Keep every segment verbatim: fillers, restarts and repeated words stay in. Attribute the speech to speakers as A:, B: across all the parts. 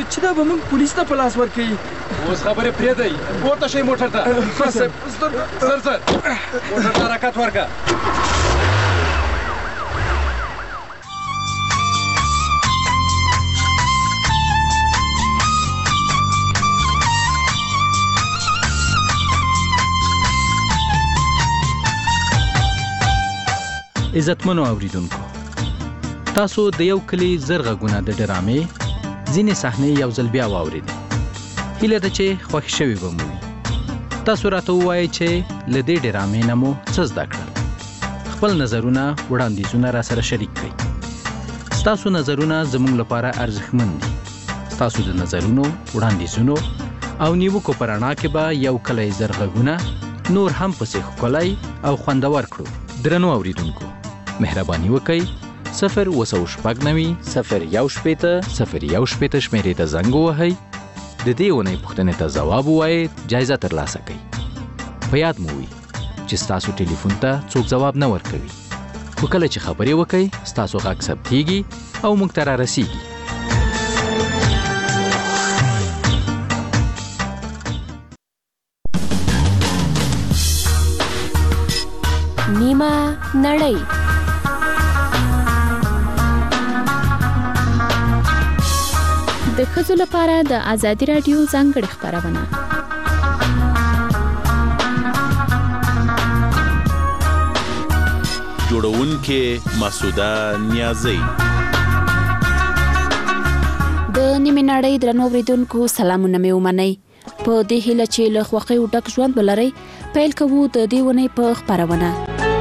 A: چې دا به موږ پولیس ته په لاس ورکوي.
B: اوس خبرې پرېږدئ، پورته شئ موټر ته. زر زر موټر ته حرکت ورکړه.
C: عزتمنو اوریدونکو، تاسو د یو کلی زر غږونه د ډرامې ځینې صحنې یو ځل بیا واورېدې. هیله ده چې خوښ شوي به مو وي. تاسو راته ووایئ چې له دې ډرامې نه مو څه زده کړل. خپل نظرونه وړاندیزونه را سره شریک کړئ. ستاسو نظرونه زموږ لپاره ارزښتمن دي. ستاسو د نظرونو وړاندیزونو او نیوکو په رڼا کې به یو کلی زر غږونه نور هم پسې ښکلی او خوندور کړو. درنو اوریدونکو، مهرباني وکئ صفر اوه سوه شپږ نوي صفر یو شپېته صفر یو شپېته شمېرې ته زنګ ووهئ. د دې اونۍ پوښتنې ته ځواب ووایئ، جایزه ترلاسه کړئ. په یاد مو وي چې ستاسو ټلیفون ته څوک ځواب نه ورکوي، خو کله چې خبرې وکئ ستاسو غږ ثبتېږي او موږ ته رارسېږي.
D: نیمه نړۍ. د ښځو لپاره د ازادي راډیو ځانګړې خپرونه.
E: جوړونکې مسعوده نیازی.
D: د نیمه نړۍ درنو اوریدونکو، سلامونه مې ومنئ. په دې هیله چې له خوښیو ډک ژوند ولرئ، پیل کوو د دې اونۍ په خپرونه.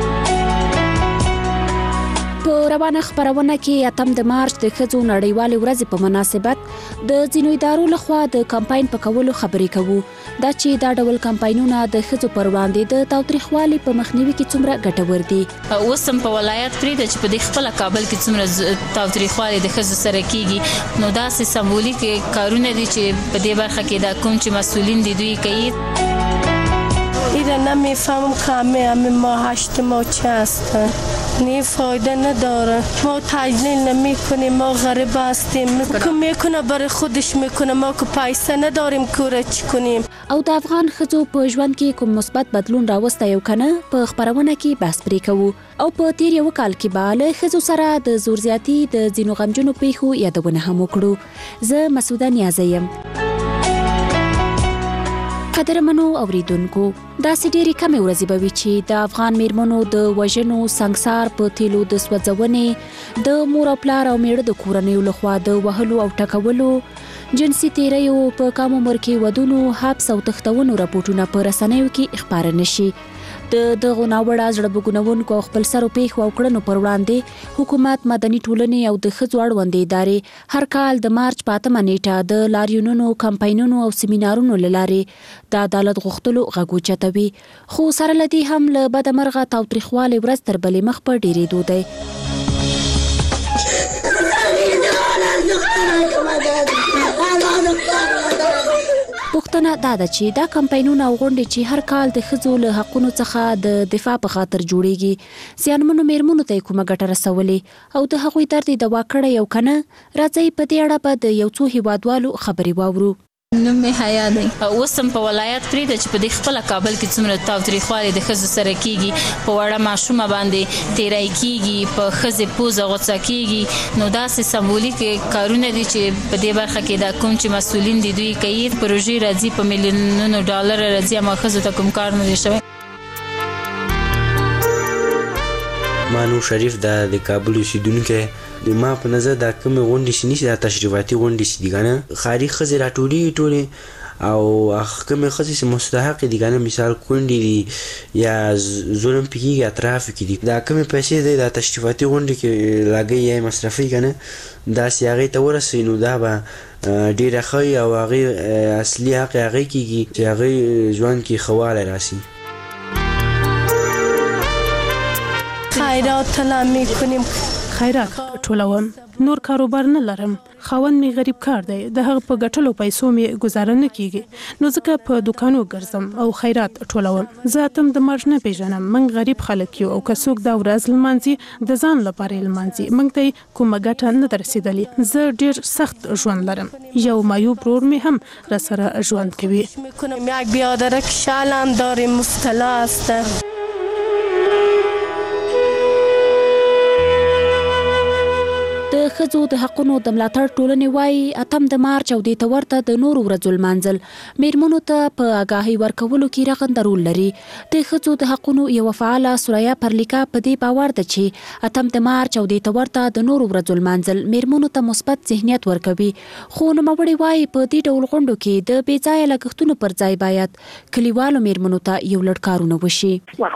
D: په روانه خپرونه کې اتم د مارچ د ښځو نړیوالې ورځې په مناسبت د ځینو ادارو لخوا د کمپاین په کولو خبرې کوو. دا چې دا ډول کمپاینونه د ښځو پر وړاندې د تاوتریخوالي په مخنیوي کې څومره ګټور دي.
F: اوس هم په ولایت پرېږده چې په دې خپله کابل کې څومره تاوتریخوالي د ښځو سره کېږي، نو داسې سمبولیک کارونه دي چې په دې برخه کې دا کوم چې مسئولین دي دوی کوي.
G: ایره نمیفهمم کامه همه ما هشت ما چه هستن، نی فایده نداره. ما تجلیل نمی کنیم، ما غریب هستیم، که میکنه برای خودش میکنه، ما که پیسه نداریم کوره چی کنیم.
D: او د افغان ښځو په ژوند کې کوم مثبت بدلون راوستی او کنه په خپرونه کې بحث پرې کوو. او په تیر یو کال کې به له ښځو سره د زور زیاتي د ځینو غمجنو پیښو یادونه هم وکړو. زه مسعوده نیازی یم. قدرمنو اوریدونکو، داسې ډېرې کمې ورځې به وي چې د افغان میرمنو د وژنو، سنګسار، په تیلو د سوځونې، د مور او پلار او میړه د کورنیو لخوا د وهلو او ټکولو، جنسي تیریو، په کم عمر کې ودونو، حبس او تښتونو راپورټونه په رسنیو کې خپاره نشي. د دغو ناوړه زړه بوږنوونکو او خپلسرو پیښو او کړنو پر وړاندې حکومت، مدني ټولنې او د ښځو اړوندې ادارې هر کال د مارچ په اتمه نیټه د لاریونونو، کمپاینونو او سیمینارونو له لارې د عدالت غوښتلو غږ اوچتوي. خو سره له دې هم له بده مرغه تاوتریخوالي ورځ تر بلې مخ په ډېرېدو دی. پوښتنه دا ده چې دا کمپاینونه او غونډې چې هر کال د ښځو له حقونو څخه د دفاع په خاطر جوړیږي، زیانمنو میرمنو ته یې کومه ګټه رسولې او د هغوی درد یې دوا کړی او که نه؟ راځئ په دې اړه به د یو څو هیوادوالو خبرې واورو.
F: نوم مې حیا دی. اوس هم په ولایت پرېږده چې په دې خپله کابل کې څومره تاوتریخوالي د ښځو سره کېږي، په وړه ماشومه باندې تیری کېږي، په ښځې پوزه غوڅه کېږي، نو داسې سمبولیک کارونه دي چې په دې برخه کې دا کوم چې مسئولین دي دوی کوي. پروژې راځي، په میلیونونو ډالر راځي، اما ښځو ته کوم کار نه دی شوی.
H: مانو شریف دا د کابل اوسیدونکی د ما په نظر دا کومې غونډې چې نیسي، دا تشریفاتي غونډې چې دي که نه، ښاري ښځې راټولېږي ټولې او کومې ښځې چې مستحقې دي که نه، مثال کونډې دي یا ظلم پکې کېږي اطرافو کې دي، دا کومې پیسې دی دا تشریفاتي غونډې کې لګوي یا یې مصرفوي که نه، داسې هغې ته ورسوي، نو دا به ډېره ښه وي او هغې اصلي حق یې هغې کېږي چې هغې ژوند کې ښه والی راسي.
G: خیرات طلب میکنیم،
I: خیرات ټولوم. نور کاروبار نه لرم. خاوند می غریب کار دی. د هغه په ګټلو پیسو می گزاره نه کیږي. نو ځکه په دکانو ګرځم او خیرات ټولوم. زه تم د مرج نه پیژنم. من غریب خلک یو او که څوک دا ورځ لمانځي د ځان لپاره لمانځي. موږ ته کومه ګټه نه درسېدلې. زه ډیر سخت ژوند لرم. یو معیوب ورور می هم را سره ژوند کوي.
G: میکنم یک بیادرک شالم داریم مبتلا است.
D: د ښځو د حقونو د ملاتړ ټولنې وایي اتم د مارچ او دې ته ورته د نورو ورځو لمانځل میرمنو ته په آګاهي ورکولو کې رغنده رول لري. د ښځو د حقونو یوه فعاله سوریا پرلیکا په دې باور ده چې اتم د مارچ او دې ته ورته د نورو ورځو لمانځل میرمنو ته مثبت ذهنیت ورکوي. خو نوموړې وایي په دې ډول غونډو کې د بې ځایه لګښتونو پر ځای باید کلیوالو میرمنو ته یو لړ کارونه وشي.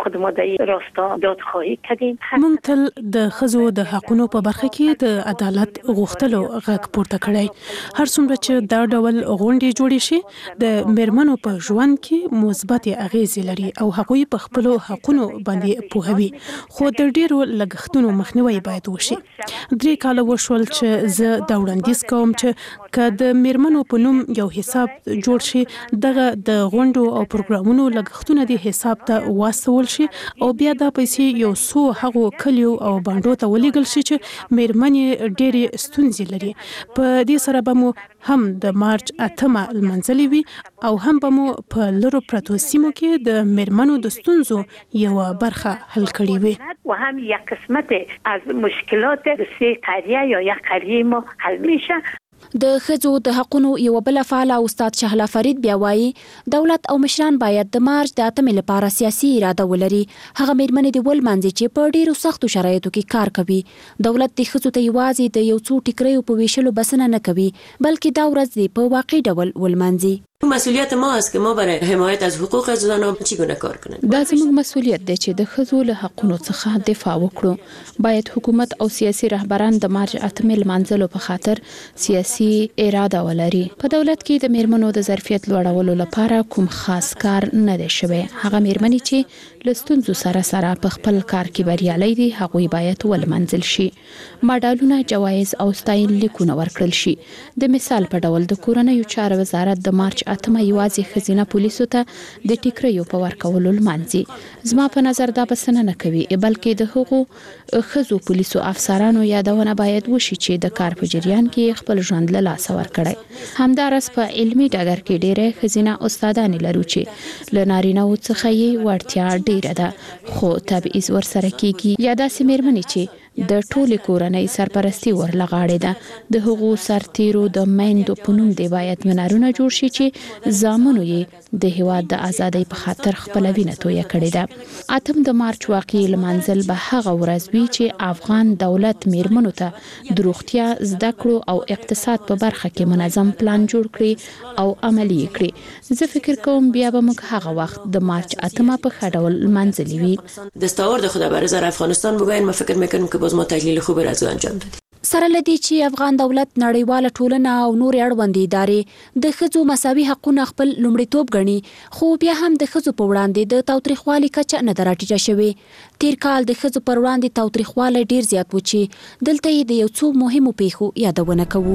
I: موږ تل د ښځو د حقونو په برخه کې د عدالت غوښتلو غږ پورته کړی. هر څومره چې دا ډول غونډې جوړې شي د میرمنو په ژوند کې مثبت اغیزې لري او هغوی په خپلو حقونو باندې پوهوي. خو د ډیرو لګښتونو مخنیوي باید وشي. درې کاله وشول چې زه دا وړاندیز کوم چې که د میرمنو په نوم یو حساب جوړ شي دغه د غونډو او پروګرامونو لګښتونه د حساب ته واستول شي او بیا دا پیسې یو څو هغو کلیو او بانډو ته ولېږل شي چې میرمنې ډېرې ستونزې لري. په دې سره به مو هم د مارچ اتمه لمانځلې وي او هم به مو په لرو پرتو سیمو کې د میرمنو د ستونزو یوه برخه حل کړې وي.
J: و هم یک قسمت از مشکلات سه قریه یا یک قریه ما حل میشه.
D: د ښځو د حقونو یوه بله فعاله استاد شهلا فرید بیا وایي دولت او مشران باید د مارچ د اتمې لپاره سیاسي اراده ولري. هغه میرمنې دې ولمانځي چې په ډیرو سختو شرایطو کې کار کوي. دولت د ښځو ته یوازې د یو څو ټیکریو په ویشلو بسنه نه کوي بلکې دا ورځ دې په واقعي ډول ولمانځي.
K: مسئولیت ما است که ما برای حمایت از حقوق زنان چگونه کار کنیم.
L: دا زموږ مسئولیت دی چې د ښځو له حقونو څخه دفاع وکړو. باید حکومت او سیاسي رهبران د مارچ اتمې لمانځلو په خاطر سیاسي اراده ولري. په دولت کې د میرمنو د ظرفیت لوړولو لپاره کوم خاص کار نه دی شوی. هغه میرمنې چې له ستونزو سره سره په خپل کار کې بریالۍ دي هغوی باید ولمانځل شي. مډالونه، جوایز او ستاین لیکونه ورکړل شي. د مثال په ډول د کورنیو چارو وزارت د مارچ اتمه یوازې ښځینه پولیسو ته د ټیکریو په ورکولو لمانځي. زما په نظر دا بسنه نه کوي بلکې د هغو ښځو پولیسو افسرانو یادونه باید وشي چې د کار په جریان کې خپل ژوند له لاسه ورکړی. همداراز په علمي ډګر کې ډېرې ښځینه استادانې لرو چې له نارینه‌وو څخه یې وړتیا ډېره ده خو تبعیض ورسره کیږي. یا داسې میرمنې چې د ټولې کورنۍ سرپرستی ورلغاړې ده د هغو سرتیرو د میندو په نوم دی باید منارونه جوړ شي چې زامنو یې د هیواد د ازادۍ په خاطر خپله وینه تویه کړې ده. اتم د مارچ واقعي لمانځل به هغه ورځ وي چې افغان دولت میرمنو ته د روغتیا، زده کړو او اقتصاد په برخه کې منظم پلان جوړ کړي او عملي کړي. زه فکر کوم بیا به موږ هغه وخت د مارچ اتمه په ښه ډول لمانځلې وي.
K: دستاورد خدا برای زن افغانستان بگوین ما فکر میکنم که باز ما تحلیل خوبی را انجام دادیم.
D: سره لدی چې افغان دولت نړیواله ټولنه او نور اړوندې ادارې د ښځو مساوي حقونه خپل لومړیتوب ګڼي خو بیا هم د ښځو په وړاندې د تاوتریخوالي کچه نه ده راټیټه شوې. تیر کال د ښځو پر وړاندې تاوتریخوالی ډیر زیات و چې دلته یې د یو څو مهمو پیښو یادونه کوو.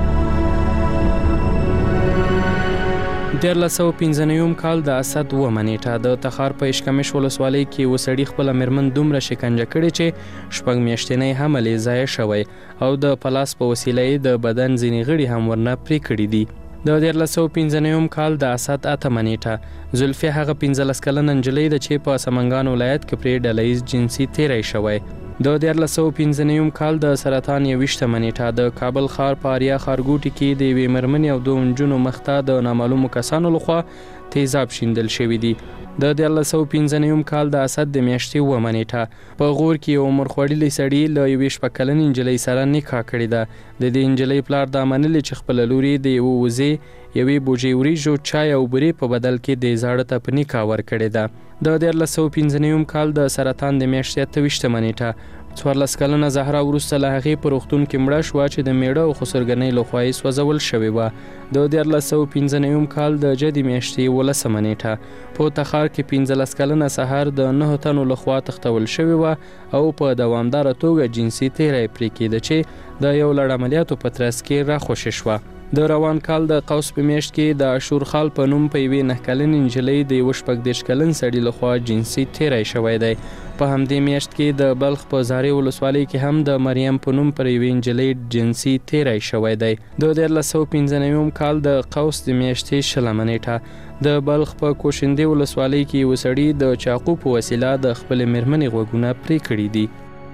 M: دیارلس سوه پنځه نویم کال د اسد اوومه نیټه د تخار په اشکمش ولسوالۍ کې یو سړي خپله میرمن دومره شکنجه کړې چې شپږ میاشتنی حمل یې ضایع شوی او د پلاس په وسیله یې د بدن ځینې غړي هم ورنه پرې کړي دي. د دیارلس سوه پنځه نویم کال د اسد اتمه نیټه زلفیه هغه پنځلس کلنه نجلۍ ده چې په سمنګان ولایت کې پرې ډله ییز جنسي تیری شوی. د دیارلس سوه پنځه نویم کال د سرطان یوویشتمه نیټه د کابل ښار په آریا ښارګوټي کې د یوې میرمنې او دوو نجونو مخ ته د نامعلومو کسانو لخوا تیزاب شیندل شوي دي. د دیارلس سوه پنځه نویم کال د اسد د میاشتې اوومه نیټه په غور کې یو عمر خوړلي سړي له یوې شپږ کلنې نجلۍ سره نکاح کړې ده. د دې نجلۍ پلار دا منلې چې خپله لور یې د یوه وزې، یوې بوجۍ وریجو، چای او بورې په بدل کې د زاړه ته په نکاح ورکړې ده. د دیارلس سوه پنځه نویم کال د سرطان د میاشتې اته ویشتمه نیټه څوارلس کلنه زهرا وروسته له هغې په روغتون کې مړه شوه چې د میړه او خسرګنۍ لخوا یې سوځول شوې وه. د دیارلس سوه پنځه نویم کال د جدي میاشتې یولسمه نیټه په تخار کې پنځلس کلنه سهار د نهو تنو لخوا تښتول شوې وه او په دوامداره توګه جنسي تیری پرې کېده چې د یو لړ عملیاتو په ترڅ کې راخوشې شوه. د روان کال د قوس په میاشت کې د اشورخال په نوم په یوې نهه کلنې نجلۍ د یوه شپږ دېرش کلن سړي لخوا جنسي تیری شوی دی. په همدې میاشت کې د بلخ په زارې ولسوالۍ کې هم د مریم په نوم پر یوې نجلۍ جنسي تیری شوی دی. د دیارلس سوه پنځه نویم کال د قوس د میاشتې شلمه نیټه د بلخ په کوشندې ولسوالۍ کې یو سړي د چاقو په وسیله د خپلې مېرمنې غوږونه پرې کړي دي.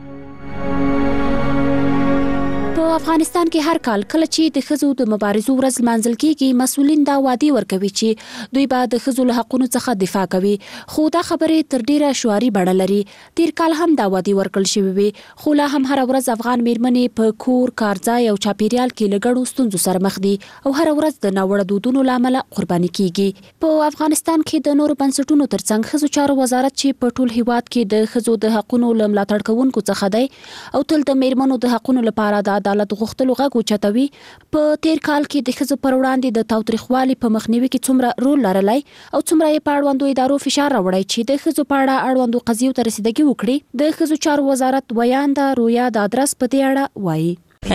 D: په افغانستان کې هر کال کله چې د ښځو د مبارزو ورځ لمانځل کیږي مسؤلین دا وعده ورکوي چې دوی به د ښځو له حقونو څخه دفاع کوي، خو دا خبرې تر ډیره شعاري بڼه لري. تیر کال هم دا وعده ورکړل شوې وي، خو لا هم هر ورځ افغان میرمنې په کور، کارځای او چاپیریال کې له ګډو ستونزو سره مخ دي او هر ورځ د ناوړه دودونو له امله قرباني کیږي. په افغانستان کې د نورو بنسټونو ترڅنګ ښځو چارو وزارت چې په ټول هیواد کې د ښځو د حقونو له ملاتړ کوونکو څخه دی او تل د میرمنو د حقونو لپاره د عدالت غوښتلو غږ اوچتوي. په تیر کال کې د ښځو پر وړاندې د تاوتریخوالي په مخنیوي کې څومره رول لرلی او څومره یې په اړوندو ادارو فشار راوړی چې د ښځو په اړه اړوندو قضیو ته رسیدګي وکړي. د ښځو چارو وزارت ویانده رویا د ادرس په دې اړه وایي.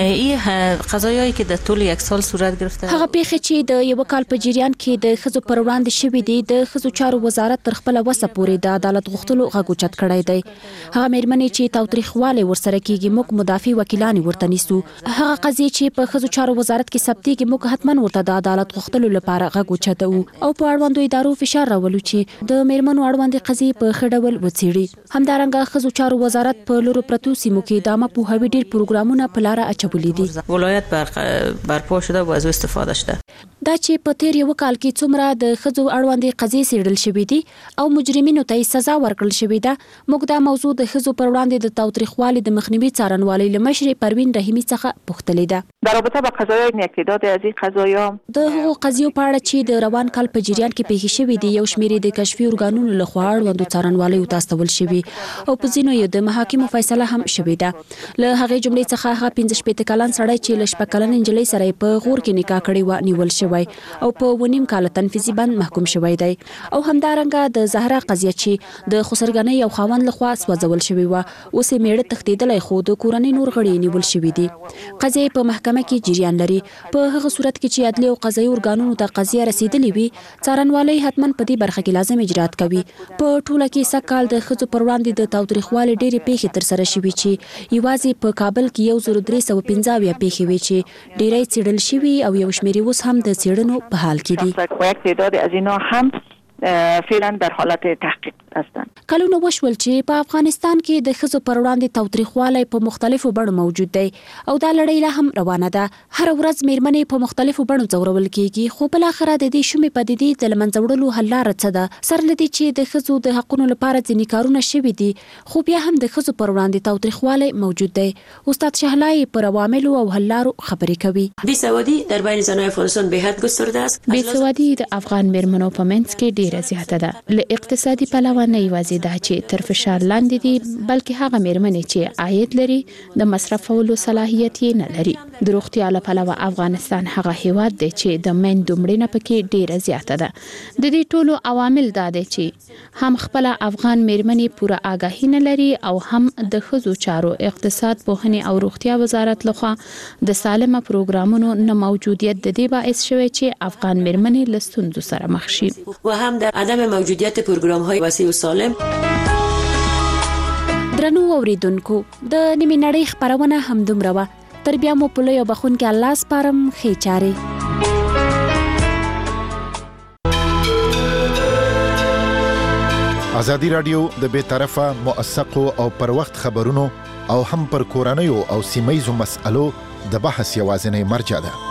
N: این قضایایی که در طول یک سال صورت گرفته
D: هغه پیښې چې د یو کال په جریان کې د ښځو پر وړاندې شوې دي د ښځو چارو وزارت تر خپل وسه پورې د عدالت غوښتلو غږ اوچت کړی دی. هغه میرمنې چې تاوتریخوالی ورسره کیږي موږ مدافع وکیلان ورته نیسو. هغه قضیې چې په ښځو چارو وزارت کې ثبتېږي موږ حتما ورته د عدالت غوښتلو لپاره غږ اوچتو او په اړوندو ادارو فشار راولو چې د میرمنو اړوندې قضیې په ښه ډول وڅېړي. همدارنګه ښځو چارو وزارت په لورو پرتو سیمو کې د عامه پوهاوي ډېر پروګرامونه په لاره اچولي دي.
N: ولایت برپا شده و از استفاده شده.
D: دا چې په تیر یو کال کې څومره د ښځو اړوندې قضیې څېړل شوې دي او مجرمینو ته سزا ورکړل شوې ده. موږ دا موضوع د ښځو پر وړاندې د تاوتریخوالي د مخنیوي څارنوالۍ له مشرې پروین رحیمي څخه پوښتلې ده.
O: در رابطه با قضایای تعداد از این قضایا
D: د هغو قضیو په اړه چې د روان کال په جریان کې پیښې شوې دي یو شمېر د کشفي ارګانونو لخوا اړوندو څارنوالیو ته استول شوي او په ځینو یې د محاکمو فیصله هم شوې ده. له هغې جملې څخه هغه پنځه شپېته کلن سړی چې له شپږ کلنې نجلۍ سره په غور کې نکاح کړې وه نیول شوی او په اووه نیم کاله تنفیذي بند محکوم شوی دی. او همدارنګه د زهرا قضیه چې د خسرګنۍ او خاوند لخوا سوځول شوې وه اوس یې میړه تښتېدلی خو د کورنۍ نور غړي نیول شوي دي. قضیې په محکمه کې جریان لري. په هغه صورت کې چې عدلي او قضایي ارګانونو ته قضیه رسیدلې وي څارنوالۍ حتما په دې برخه کې لازم اجرات کوي. په ټوله کې سږ کال د ښځو پر وړاندې د تاوتریخوالي ډېرې پیښې ترسره شوي چې یوازې په کابل کې یو زر درې سوه پنځه اویا پیښې وې چې ډېری څېړل شوي او یو شمېر اوس هم د څېړنو په حال کې دي.
O: یک تعداد از اینا هم فعلا در حالت تحقیق هستند.
D: کلونه وشول چې په افغانستان کې د ښځو پر وړاندې تاوتریخوالی په مختلفو بڼو موجود دی او دا لړۍ لا هم روانه ده. هر ورځ میرمنې په مختلفو بڼو ځورول کیږي خو بالاخره د دې شومې پدیدې د له منځه وړلو حل لاره څه ده؟ سره له دې چې د ښځو د حقونو لپاره ځینې کارونه شوي دي خو بیا هم د ښځو پر وړاندې تاوتریخوالی موجود دی. استاد شهلای پر عواملو او حل لارو خبرې کوي.
K: بیسوادی در بین زنان افغانستان به حد گسترده است.
L: بیسوادی د افغان میرمنو په منځ کې ډیره زیاته ده. له اقتصادي پلوه نه یوازې دا چې تر فشار لاندې دي بلکې هغه میرمنې چې عاید لري د مصرفولو صلاحیت یې نه لري. د روغتیا له پلوه افغانستان هغه هیواد دی چې د میندو مړینه پکې ډیره زیاته ده. د دې ټولو عوامل دا دي چې هم خپل افغان میرمنې پوره آگاهی نه لري او هم د ښځو چارو اقتصاد پوهنې او روغتیا وزارت لخوا د سالمه پروګرامونو نه موجودیت د دې باعث شوی چې افغان میرمنې له ستونزو سره مخ شي
K: و هم در عدم موجودیت پروګرام‌های وسیع و سالم.
D: درنو اوریدونکو د نیمې نړۍ خپرونه همدومره وه. تر بیا مو په لوی بخښونکي الله سپارم. ښې چارې.
P: ازادي راډیو د بې طرفه موثقو او پر وخت خبرونو او هم پر کورنیو او سیمه ییزو مسألو د بحث یوازینی مرجع ده.